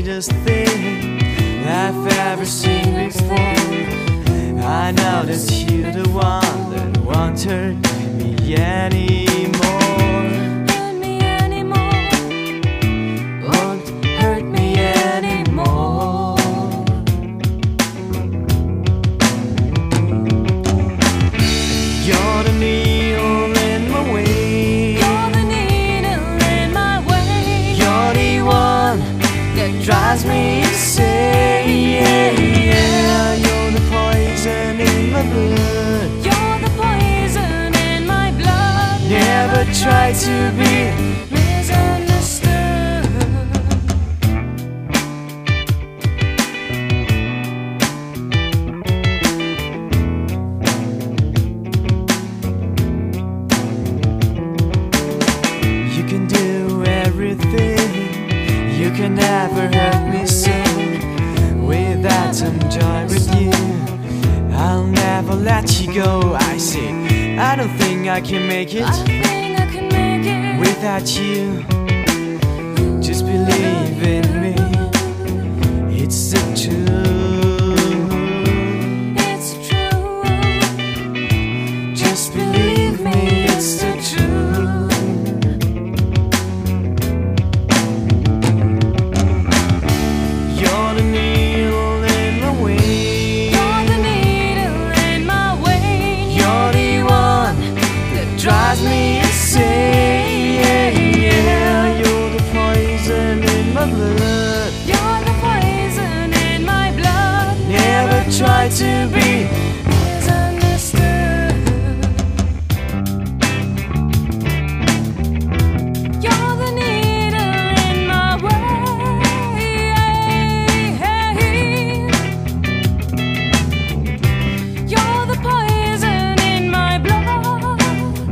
sweetest thing I've ever seen before. I know that you're the one that won't hurt me anymore. Hurt me anymore. Won't hurt me anymore. You're the needle in my way. You're the needle in my way. You're the one that drives me insane. You're the poison in my blood. You're the poison in my blood. Never try to be misunderstood. You can do everything. You can never hurt me so. Without some joy with you, I'll never let you go. I say, I don't think I can make it I think I can make it without you. Just believe in me, it's the truth. It's true. Just believe me, it's the truth. You're the needle in my way. You're the needle in my way. You're the one that drives me insane. You're the poison in my blood. You're the poison in my blood. Never try to be misunderstood. You're the needle in my way. You're the poison in my blood.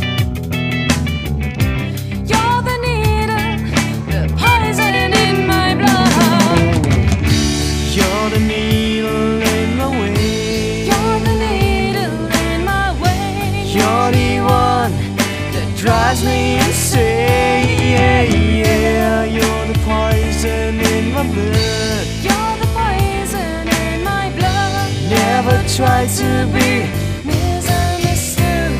You're the needle, the poison in my blood. You're the needle in my way. You're the needle in my way. You're the one that drives me insane. You're the poison in my blood. You're the poison in my blood. Never try to be misunderstood.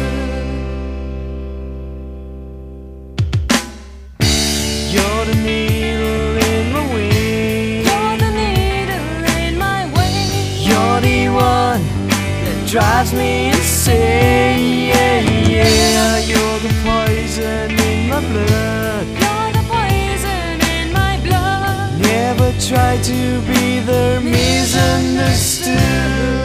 You're the needle in my way. You're the needle in my way. You're the one that drives me insane. You're the poison in my blood. You're the poison in my blood. Never try to be the misunderstood.